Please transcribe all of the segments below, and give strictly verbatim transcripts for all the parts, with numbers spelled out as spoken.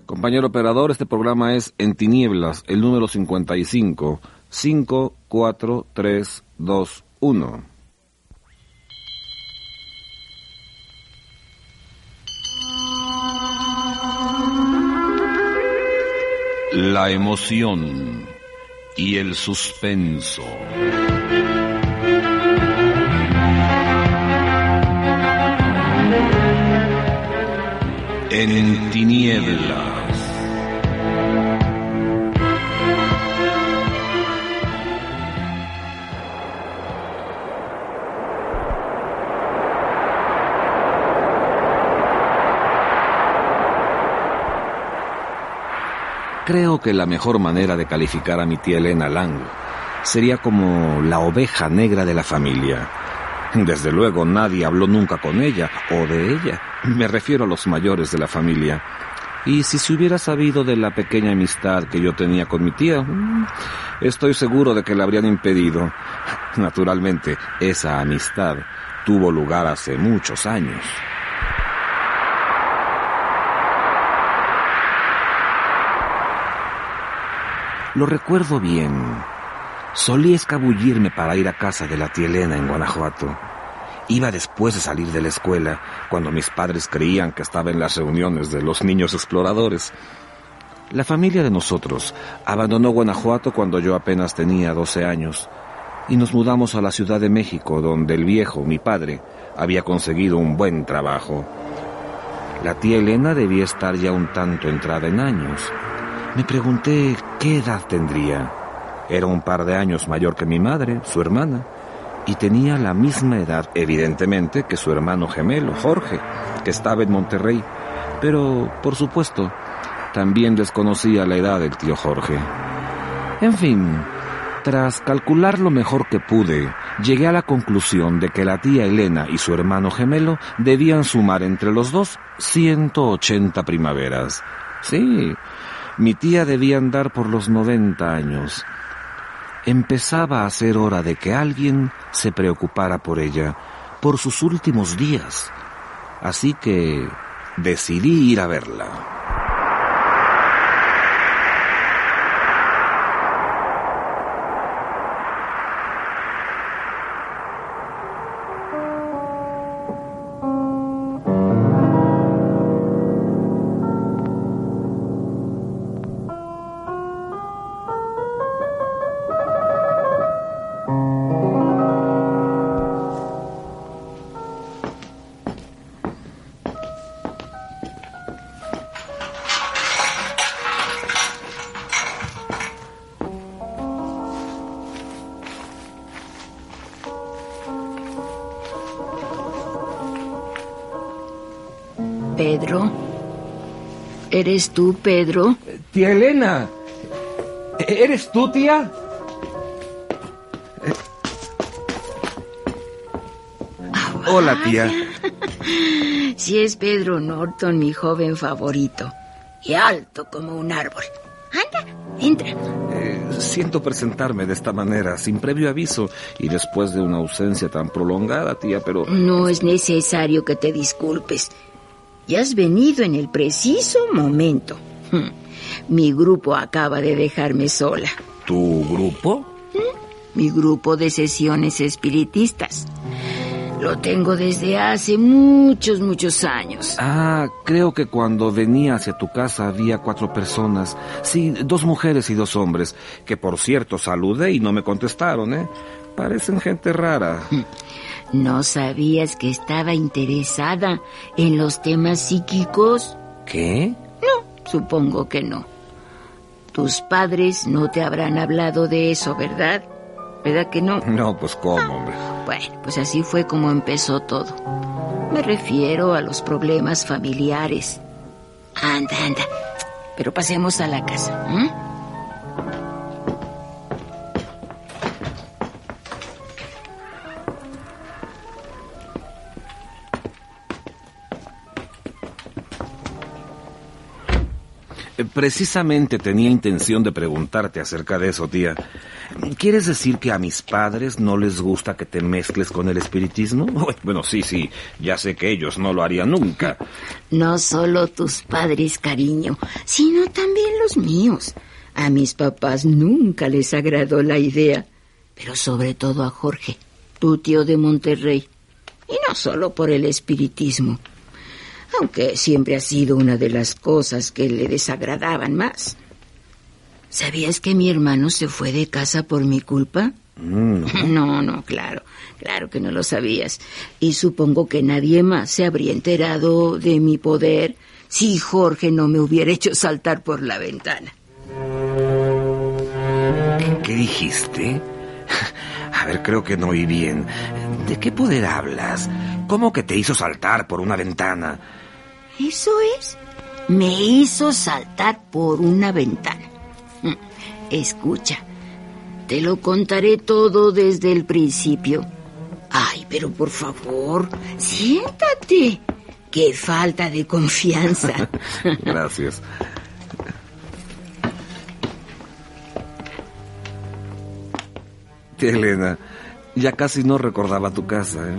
Compañero operador, este programa es En Tinieblas, el número cincuenta y cinco, cinco cuatro tres dos uno. La emoción y el suspenso. En Tinieblas. Creo que la mejor manera de calificar a mi tía Elena Lang sería como la oveja negra de la familia. Desde luego nadie habló nunca con ella o de ella. Me refiero a los mayores de la familia. Y si se hubiera sabido de la pequeña amistad que yo tenía con mi tía, estoy seguro de que la habrían impedido. Naturalmente, esa amistad tuvo lugar hace muchos años. Lo recuerdo bien. Solía escabullirme para ir a casa de la tía Elena en Guanajuato. Iba después de salir de la escuela, cuando mis padres creían que estaba en las reuniones de los niños exploradores. La familia de nosotros abandonó Guanajuato cuando yo apenas tenía doce años y nos mudamos a la Ciudad de México, donde el viejo, mi padre, había conseguido un buen trabajo. La tía Elena debía estar ya un tanto entrada en años. Me pregunté qué edad tendría. Era un par de años mayor que mi madre, su hermana, y tenía la misma edad, evidentemente, que su hermano gemelo, Jorge, que estaba en Monterrey. Pero, por supuesto, también desconocía la edad del tío Jorge. En fin, tras calcular lo mejor que pude, llegué a la conclusión de que la tía Elena y su hermano gemelo debían sumar entre los dos ciento ochenta primaveras. Sí, mi tía debía andar por los noventa años. Empezaba a ser hora de que alguien se preocupara por ella, por sus últimos días. Así que decidí ir a verla. Pedro, ¿eres tú, Pedro? Tía Elena, ¿eres tú, tía? Ah, hola, tía. Sí, es Pedro Norton, mi joven favorito, y alto como un árbol. Anda, entra. Eh, siento presentarme de esta manera, sin previo aviso, y después de una ausencia tan prolongada, tía, pero... No es necesario que te disculpes. Ya has venido en el preciso momento. Mi grupo acaba de dejarme sola. ¿Tu grupo? Mi grupo de sesiones espiritistas. Lo tengo desde hace muchos, muchos años. Ah, creo que cuando venía hacia tu casa había cuatro personas. Sí, dos mujeres y dos hombres, que por cierto saludé y no me contestaron, ¿eh? Parecen gente rara. ¿No sabías que estaba interesada en los temas psíquicos? ¿Qué? No, supongo que no. Tus padres no te habrán hablado de eso, ¿verdad? ¿Verdad que no? No, pues ¿cómo, hombre? Bueno, pues así fue como empezó todo. Me refiero a los problemas familiares. Anda, anda. Pero pasemos a la casa, ¿eh? Precisamente tenía intención de preguntarte acerca de eso, tía. ¿Quieres decir que a mis padres no les gusta que te mezcles con el espiritismo? Bueno, sí, sí, ya sé que ellos no lo harían nunca. No solo tus padres, cariño, sino también los míos. A mis papás nunca les agradó la idea, pero sobre todo a Jorge, tu tío de Monterrey. Y no solo por el espiritismo, aunque siempre ha sido una de las cosas que le desagradaban más. ¿Sabías que mi hermano se fue de casa por mi culpa? Mm. No, no, claro, claro que no lo sabías. Y supongo que nadie más se habría enterado de mi poder si Jorge no me hubiera hecho saltar por la ventana. ¿Qué dijiste? A ver, creo que no oí bien. ¿De qué poder hablas? ¿Cómo que te hizo saltar por una ventana? Eso es. Me hizo saltar por una ventana. Escucha, te lo contaré todo desde el principio. Ay, pero por favor, siéntate. Qué falta de confianza. Gracias. Tía Elena, ya casi no recordaba tu casa, ¿eh?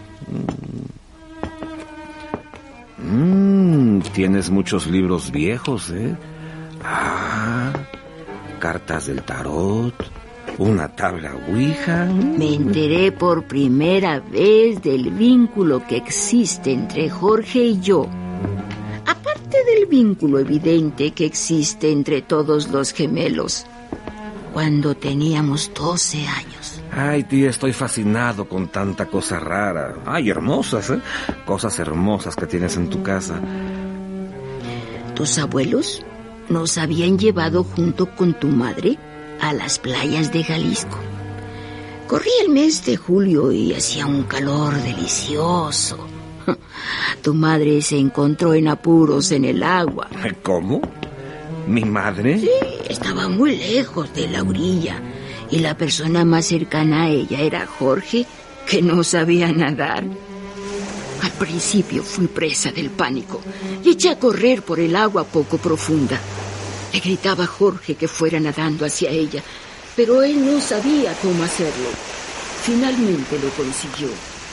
Mm, tienes muchos libros viejos, ¿eh? Ah, cartas del tarot, una tabla ouija. Me enteré por primera vez del vínculo que existe entre Jorge y yo. Aparte del vínculo evidente que existe entre todos los gemelos. Cuando teníamos doce años. Ay, tía, estoy fascinado con tanta cosa rara. Ay, hermosas, ¿eh? Cosas hermosas que tienes en tu casa. ¿Tus abuelos nos habían llevado junto con tu madre a las playas de Jalisco? Corría el mes de julio y hacía un calor delicioso. Tu madre se encontró en apuros en el agua. ¿Cómo? ¿Mi madre? Sí, estaba muy lejos de la orilla y la persona más cercana a ella era Jorge, que no sabía nadar. Al principio fui presa del pánico y eché a correr por el agua poco profunda. Le gritaba a Jorge que fuera nadando hacia ella, pero él no sabía cómo hacerlo. Finalmente lo consiguió.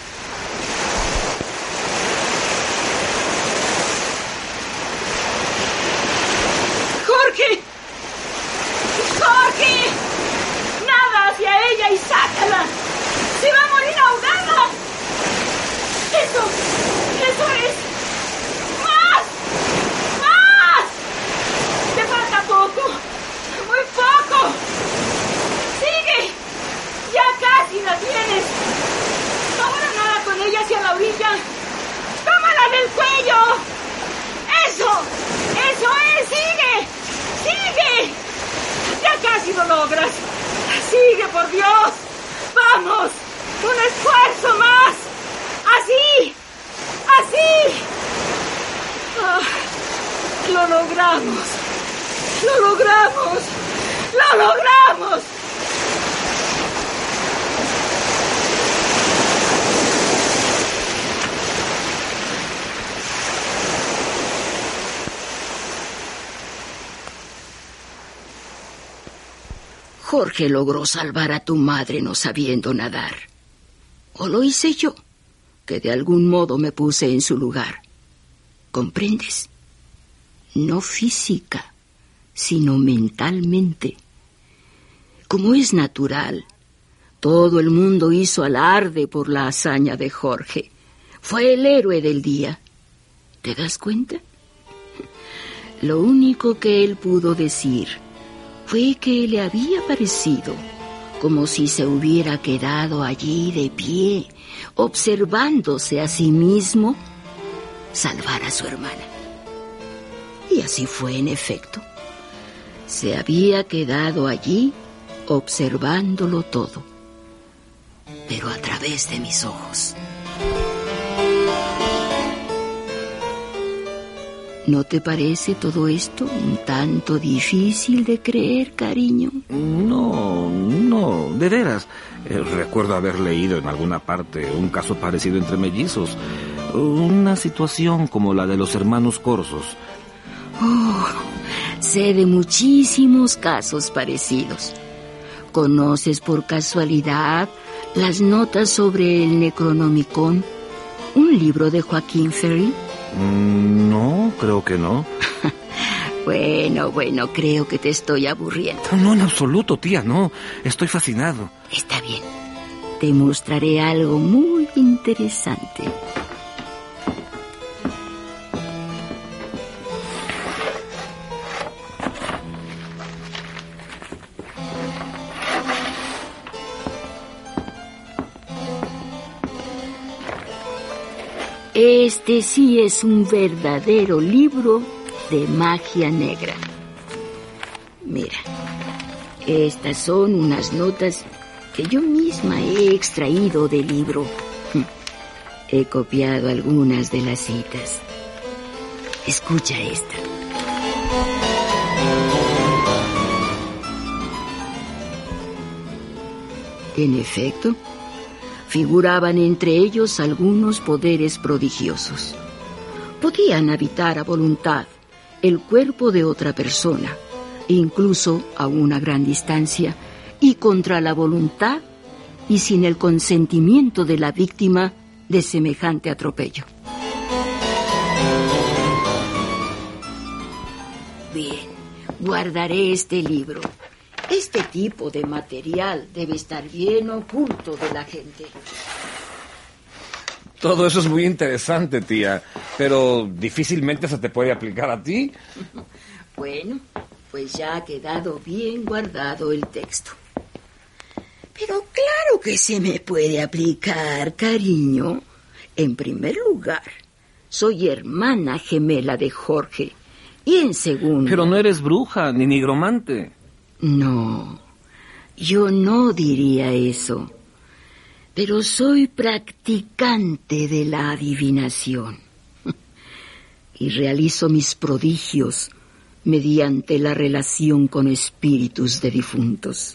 ¡Jorge! ¡Jorge! ¡Nada hacia ella y sácala! ¡Se va a morir ahogada! ¡Eso! ¡Eso es! ¡Más! ¡Más! ¡Te falta poco! ¡Muy poco! ¡Sigue! ¡Ya casi la tienes! Ahora nada con ella hacia la orilla. ¡Tómala del cuello! ¡Eso! ¡Eso es! ¡Sigue! ¡Sigue! ¡Ya casi lo logras! ¡Sigue, por Dios! ¡Vamos! ¡Un esfuerzo más! ¡Así! ¡Así! Ah, ¡lo logramos! ¡Lo logramos! ¡Lo logramos! Jorge logró salvar a tu madre no sabiendo nadar. O lo hice yo, que de algún modo me puse en su lugar. ¿Comprendes? No física, sino mentalmente. Como es natural, todo el mundo hizo alarde por la hazaña de Jorge. Fue el héroe del día. ¿Te das cuenta? Lo único que él pudo decir fue que le había parecido como si se hubiera quedado allí de pie, observándose a sí mismo salvar a su hermana. Y así fue en efecto. Se había quedado allí observándolo todo, pero a través de mis ojos. ¿No te parece todo esto un tanto difícil de creer, cariño? No, no, de veras. Eh, recuerdo haber leído en alguna parte un caso parecido entre mellizos. Una situación como la de los hermanos Corzos. Oh, Sé de muchísimos casos parecidos. ¿Conoces por casualidad las notas sobre el Necronomicon, un libro de Joaquín Ferry? Mm, no, creo que no. Bueno, bueno, creo que te estoy aburriendo. No, en absoluto, tía, no. Estoy fascinado. Está bien. Te mostraré algo muy interesante. Este sí es un verdadero libro de magia negra. Mira, estas son unas notas que yo misma he extraído del libro. He copiado algunas de las citas. Escucha esta. En efecto, figuraban entre ellos algunos poderes prodigiosos. Podían habitar a voluntad el cuerpo de otra persona, incluso a una gran distancia, y contra la voluntad y sin el consentimiento de la víctima de semejante atropello. Bien, guardaré este libro. Este tipo de material debe estar bien oculto de la gente. Todo eso es muy interesante, tía, pero difícilmente se te puede aplicar a ti. Bueno, pues ya ha quedado bien guardado el texto. Pero claro que se me puede aplicar, cariño. En primer lugar, soy hermana gemela de Jorge. Y en segundo... Pero no eres bruja ni nigromante. No, yo no diría eso. Pero soy practicante de la adivinación. Y realizo mis prodigios mediante la relación con espíritus de difuntos.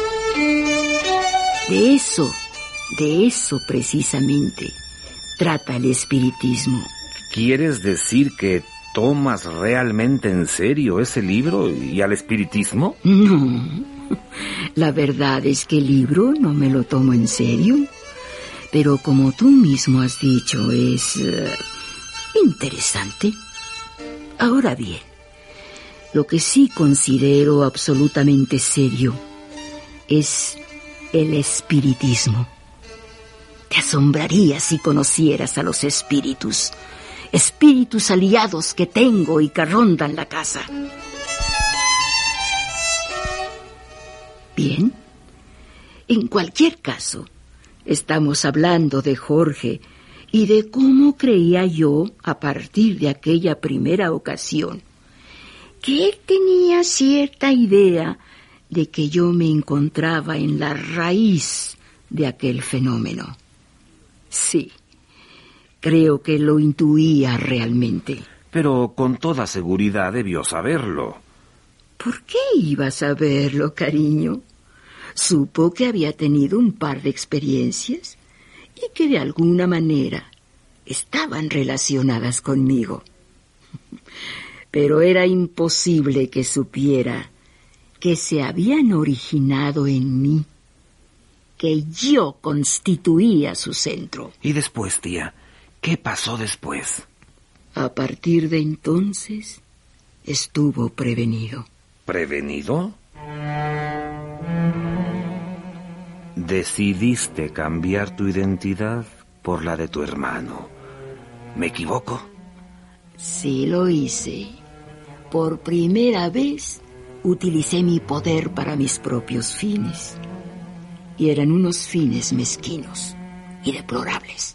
De eso, de eso precisamente trata el espiritismo. ¿Quieres decir que tomas realmente en serio ese libro y al espiritismo? No, la verdad es que el libro no me lo tomo en serio. Pero como tú mismo has dicho, es uh, interesante. Ahora bien, lo que sí considero absolutamente serio es el espiritismo. Te asombraría si conocieras a los espíritus. Espíritus aliados que tengo y que rondan la casa. Bien, en cualquier caso, estamos hablando de Jorge y de cómo creía yo, a partir de aquella primera ocasión, que él tenía cierta idea de que yo me encontraba en la raíz de aquel fenómeno. Sí, creo que lo intuía realmente. Pero con toda seguridad debió saberlo. ¿Por qué iba a saberlo, cariño? Supo que había tenido un par de experiencias y que de alguna manera estaban relacionadas conmigo. Pero era imposible que supiera que se habían originado en mí, que yo constituía su centro. ¿Y después, tía? ¿Qué pasó después? A partir de entonces, estuvo prevenido. ¿Prevenido? Decidiste cambiar tu identidad por la de tu hermano. ¿Me equivoco? Sí, lo hice. Por primera vez utilicé mi poder para mis propios fines. Y eran unos fines mezquinos y deplorables.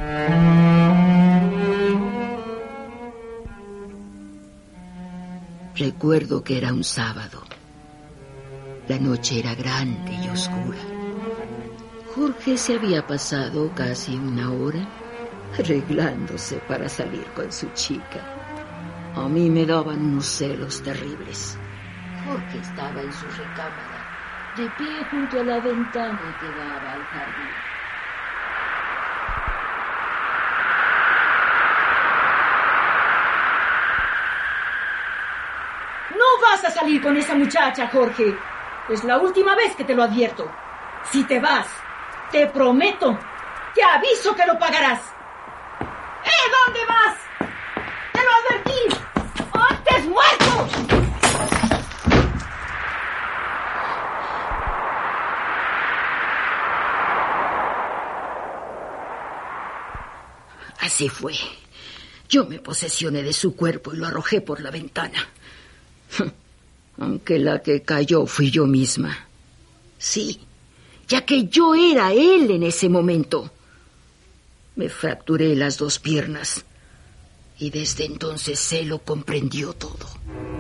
Recuerdo que era un sábado. La noche era grande y oscura. Jorge se había pasado casi una hora arreglándose para salir con su chica. A mí me daban unos celos terribles. Jorge estaba en su recámara, de pie junto a la ventana que daba al jardín. ¡No vas a salir con esa muchacha, Jorge. Es la última vez que te lo advierto. Si te vas, te prometo, te aviso que lo pagarás. ¿Eh? ¿Dónde vas? ¡Te lo advertí! ¡Antes muerto! Así fue. Yo me posesioné de su cuerpo y lo arrojé por la ventana. Aunque la que cayó fui yo misma. Sí, ya que yo era él en ese momento. Me fracturé las dos piernas y desde entonces él lo comprendió todo.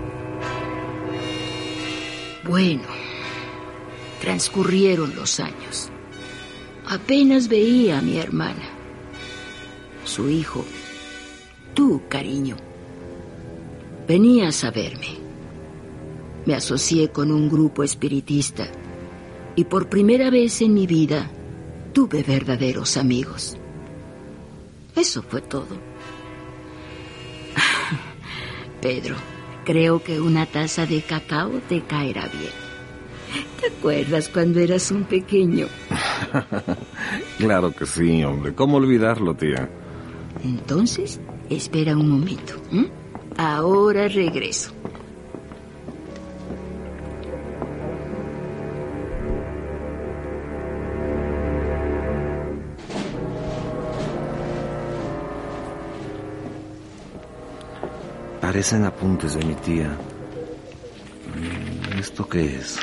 Bueno, transcurrieron los años. Apenas veía a mi hermana. Su hijo, tú, cariño, venías a verme. Me asocié con un grupo espiritista y por primera vez en mi vida tuve verdaderos amigos. Eso fue todo. Pedro, creo que una taza de cacao te caerá bien. ¿Te acuerdas cuando eras un pequeño? Claro que sí, hombre. ¿Cómo olvidarlo, tía? Entonces, espera un momento. ¿Mm? Ahora regreso. Parecen apuntes de mi tía. ¿Esto qué es?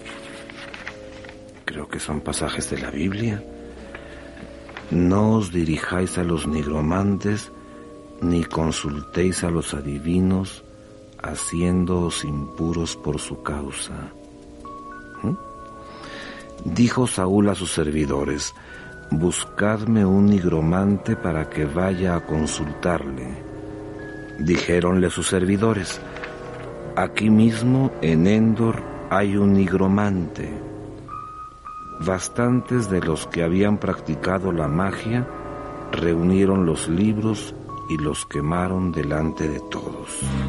Creo que son pasajes de la Biblia. No os dirijáis a los nigromantes, ni consultéis a los adivinos, haciéndoos impuros por su causa. ¿Mm? Dijo Saúl a sus servidores: buscadme un nigromante para que vaya a consultarle. Dijéronle sus servidores: aquí mismo en Endor hay un nigromante. Bastantes de los que habían practicado la magia reunieron los libros y los quemaron delante de todos.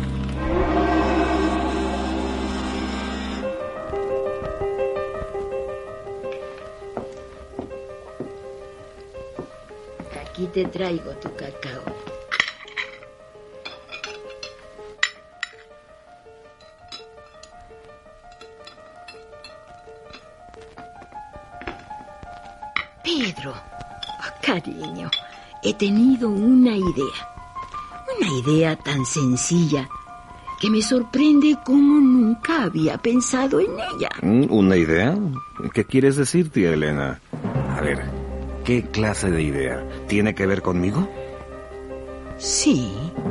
Aquí te traigo tu cacao. Pedro, oh, cariño, he tenido una idea. Una idea tan sencilla que me sorprende cómo nunca había pensado en ella. ¿Una idea? ¿Qué quieres decir, tía Elena? A ver, ¿qué clase de idea? ¿Tiene que ver conmigo? Sí.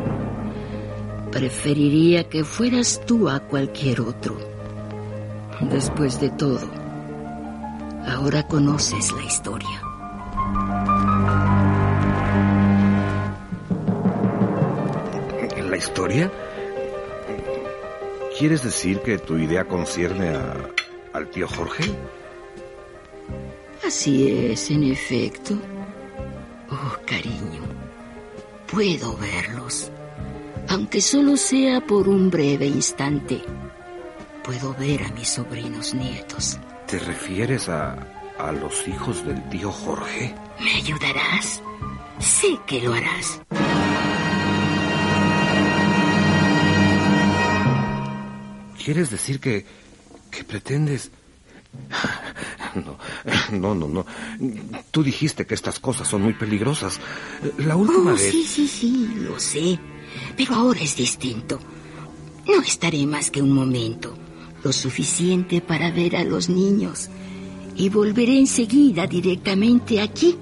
Preferiría que fueras tú a cualquier otro. Después de todo, ahora conoces la historia. ¿La historia? ¿Quieres decir que tu idea concierne a, al tío Jorge? Así es, en efecto. Oh, cariño, puedo verlos, aunque solo sea por un breve instante. Puedo ver a mis sobrinos nietos. ¿Te refieres a, a los hijos del tío Jorge? ¿Me ayudarás? Sé que lo harás. ¿Quieres decir que, que pretendes...? No, no, no, no. Tú dijiste que estas cosas son muy peligrosas. La última oh, vez... Sí, sí, sí, lo sé. Pero ahora es distinto. No estaré más que un momento, lo suficiente para ver a los niños, y volveré enseguida directamente aquí.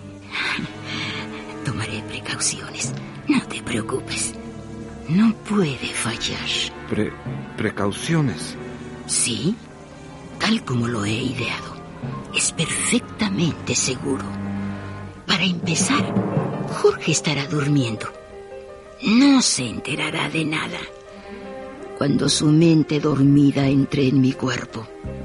Tomaré precauciones. No te preocupes. No puede fallar. Pre- ¿Precauciones? Sí, tal como lo he ideado. Es perfectamente seguro. Para empezar, Jorge estará durmiendo. No se enterará de nada. Cuando su mente dormida entre en mi cuerpo,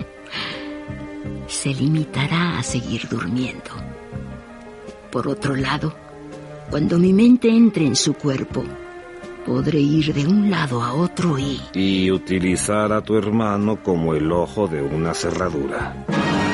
se limitará a seguir durmiendo. Por otro lado, cuando mi mente entre en su cuerpo, podré ir de un lado a otro y... Y utilizar a tu hermano como el ojo de una cerradura.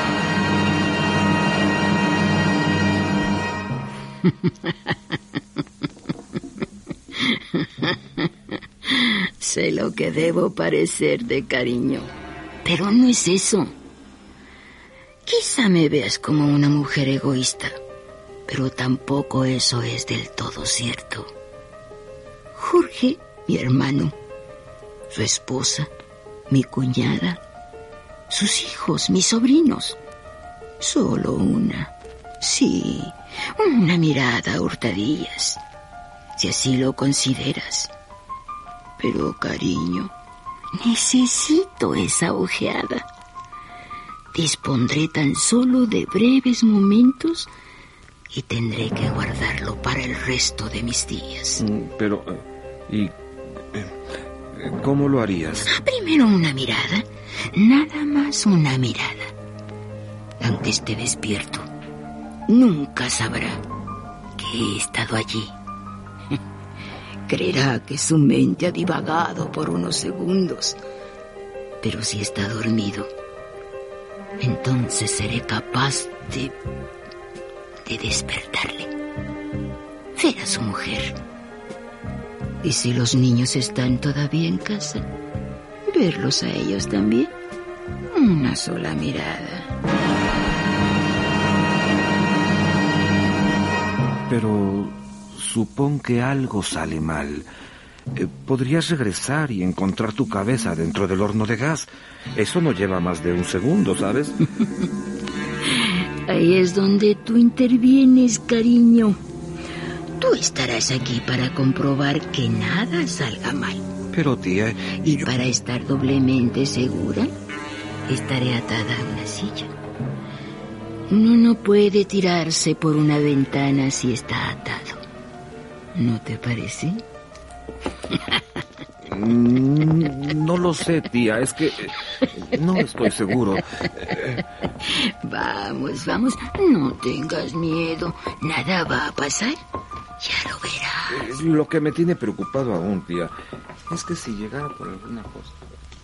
Sé lo que debo parecer de cariño, pero no es eso. Quizá me veas como una mujer egoísta, pero tampoco eso es del todo cierto. Jorge, mi hermano, su esposa, mi cuñada, sus hijos, mis sobrinos. Solo una, sí, una mirada a hurtadillas, si así lo consideras. Pero, cariño, necesito esa ojeada. Dispondré tan solo de breves momentos y tendré que guardarlo para el resto de mis días. Pero, ¿y cómo lo harías? Primero una mirada, nada más una mirada. Aunque esté despierto, nunca sabrá que he estado allí. Creerá que su mente ha divagado por unos segundos, pero si está dormido, entonces seré capaz de... de despertarle, ver a su mujer. Y si los niños están todavía en casa, verlos a ellos también. Una sola mirada. Pero supón que algo sale mal. Eh, podrías regresar y encontrar tu cabeza dentro del horno de gas. Eso no lleva más de un segundo, ¿sabes? Ahí es donde tú intervienes, cariño. Tú estarás aquí para comprobar que nada salga mal. Pero, tía... Y yo... para estar doblemente segura, estaré atada a una silla. Uno no puede tirarse por una ventana si está atado. ¿No te parece? No lo sé, tía. Es que no estoy seguro. Vamos, vamos. No tengas miedo. Nada va a pasar. Ya lo verás. Lo que me tiene preocupado aún, tía, es que si llegara por alguna cosa...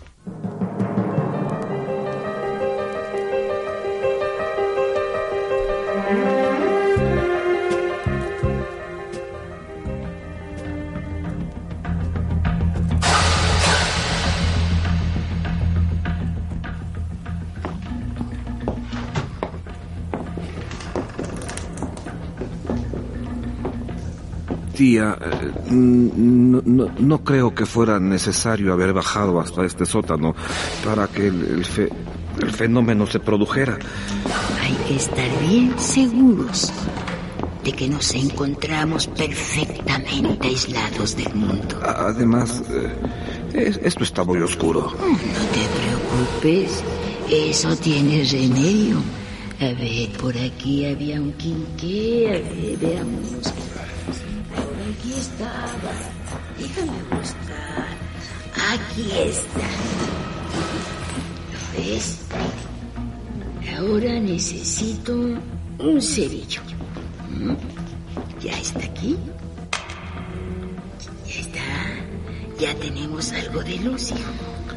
Tía, no, no, no creo que fuera necesario haber bajado hasta este sótano para que el, el, fe, el fenómeno se produjera. Hay que estar bien seguros de que nos encontramos perfectamente aislados del mundo. Además, eh, esto está muy oscuro. No te preocupes, eso tiene remedio. A ver, por aquí había un quinqué, a ver, veamos... Aquí estaba. Déjame buscar. Aquí está. ¿Lo ves? Ahora necesito un cerillo. ¿Mm? Ya está aquí. Ya está. Ya tenemos algo de luz, hijo.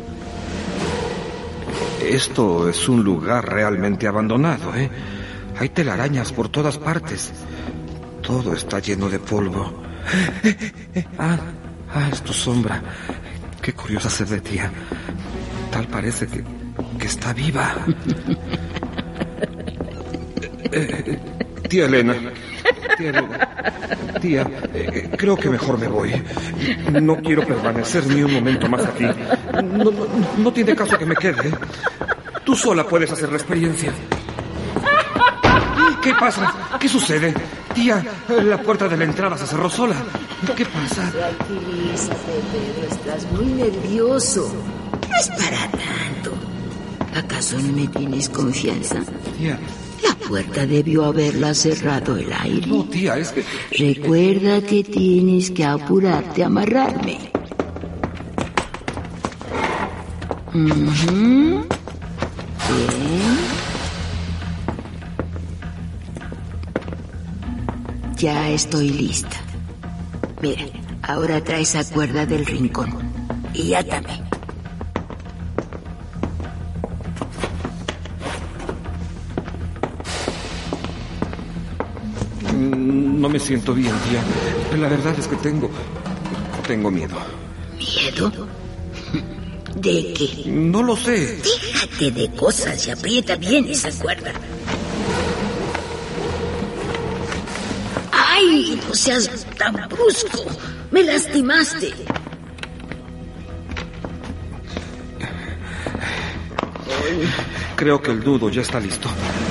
Esto es un lugar realmente abandonado, ¿eh? Hay telarañas por todas partes. Todo está lleno de polvo. Ah, ah, es tu sombra. Qué curiosa se ve, tía. Tal parece que, que está viva. eh, tía Elena. Tía Elena. Tía, eh, creo que mejor me voy. No quiero permanecer ni un momento más aquí. No, no, no tiene caso que me quede. Tú sola puedes hacer la experiencia. ¿Qué pasa? ¿Qué sucede? Tía, la puerta de la entrada se cerró sola. ¿Qué pasa? Tranquilízate, Pedro. Estás muy nervioso. No es para tanto. ¿Acaso no me tienes confianza? Tía. La puerta debió haberla cerrado el aire. No, tía, es que... Recuerda que tienes que apurarte a amarrarme. Uh-huh. Bien. Ya estoy lista. Mira, Ahora trae esa cuerda del rincón y átame. No me siento bien, tía. La verdad es que tengo... tengo miedo. ¿Miedo? ¿De qué? No lo sé. Déjate de cosas y aprieta bien esa cuerda. ¡Ay! No seas tan brusco. Me lastimaste. Creo que el nudo ya está listo.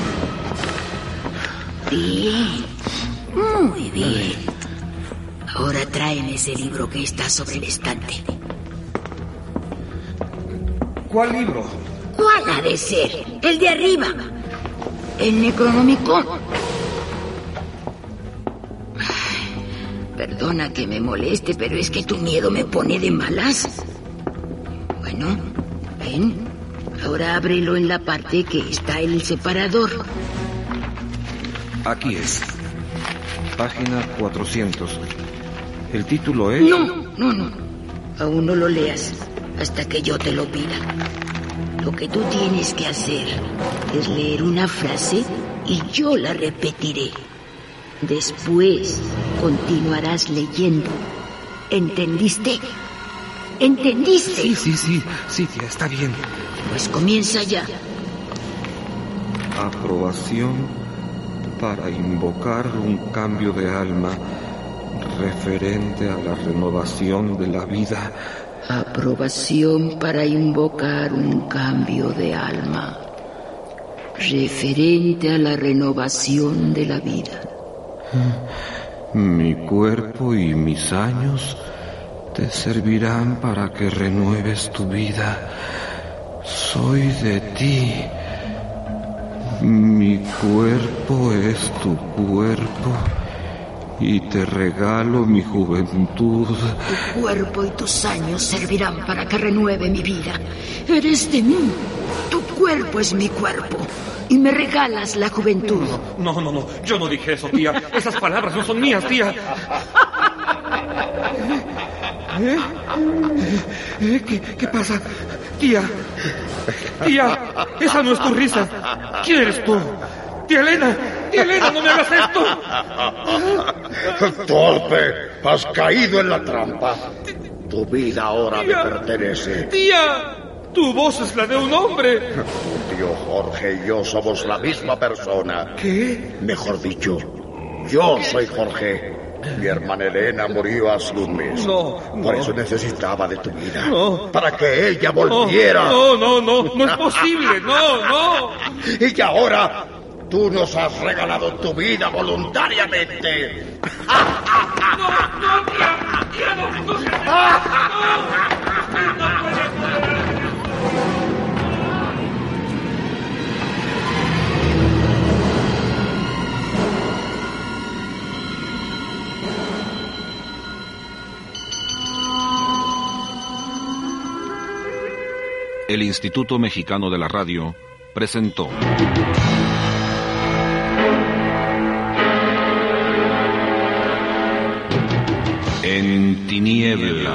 Bien. Muy bien. Ahora tráeme ese libro que está sobre el estante. ¿Cuál libro? ¿Cuál ha de ser? El de arriba. El Necronomicon. Perdona que me moleste, pero es que tu miedo me pone de malas. Bueno, ven. Ahora ábrelo en la parte que está el separador. Aquí es. Página cuatrocientos. El título es... No, no, no. Aún no lo leas hasta que yo te lo pida. Lo que tú tienes que hacer es leer una frase y yo la repetiré. Después continuarás leyendo. ¿Entendiste? ¿Entendiste? Sí, sí, sí. Sí, tía, está bien. Pues comienza ya. Aprobación para invocar un cambio de alma referente a la renovación de la vida. Aprobación para invocar un cambio de alma referente a la renovación de la vida. Mi cuerpo y mis años te servirán para que renueves tu vida. Soy de ti. Mi cuerpo es tu cuerpo y te regalo mi juventud. Tu cuerpo y tus años servirán para que renueve mi vida. Eres de mí. Tu cuerpo es mi cuerpo y me regalas la juventud. No, no, no. Yo no dije eso, tía. Esas palabras no son mías, tía. ¿Eh? ¿Eh? ¿Qué, qué pasa? Tía. Tía, esa no es tu risa. ¿Quién eres tú? Tía Elena. Tía Elena, no me hagas esto. Torpe, has caído en la trampa. Tu vida ahora tía, me pertenece. Tía, tu voz es la de un hombre. Tu tío Jorge y yo somos la misma persona. ¿Qué? Mejor dicho, yo soy Jorge. Mi hermana Elena murió hace un mes. No, no. Por eso necesitaba de tu vida. No. Para que ella volviera. No, no, no, no, no es posible. No, no. Y que ahora tú nos has regalado tu vida voluntariamente. No, no, tía, tía, no, no, no, no puede ser. El Instituto Mexicano de la Radio presentó En Tinieblas.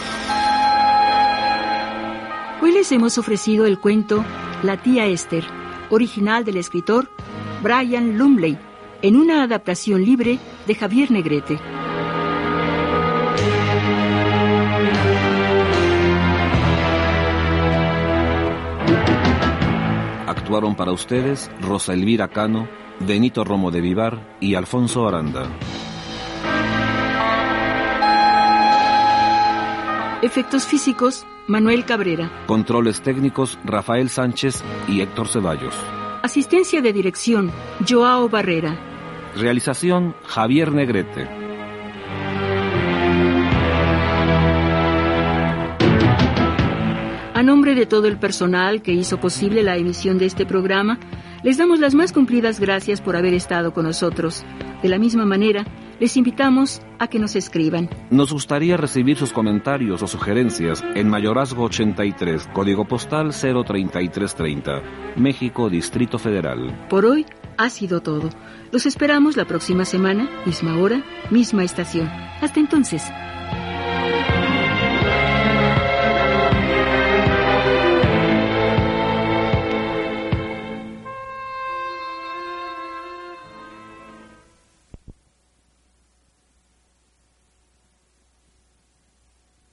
Hoy les hemos ofrecido el cuento La tía Esther, original del escritor Brian Lumley, en una adaptación libre de Javier Negrete. Actuaron para ustedes Rosa Elvira Cano, Benito Romo de Vivar y Alfonso Aranda. Efectos físicos, Manuel Cabrera. Controles técnicos, Rafael Sánchez y Héctor Ceballos. Asistencia de dirección, Joao Barrera. Realización, Javier Negrete. A nombre de todo el personal que hizo posible la emisión de este programa, les damos las más cumplidas gracias por haber estado con nosotros. De la misma manera, les invitamos a que nos escriban. Nos gustaría recibir sus comentarios o sugerencias en Mayorazgo ochenta y tres, código postal cero treinta y tres treinta, México, Distrito Federal. Por hoy ha sido todo. Los esperamos la próxima semana, misma hora, misma estación. Hasta entonces.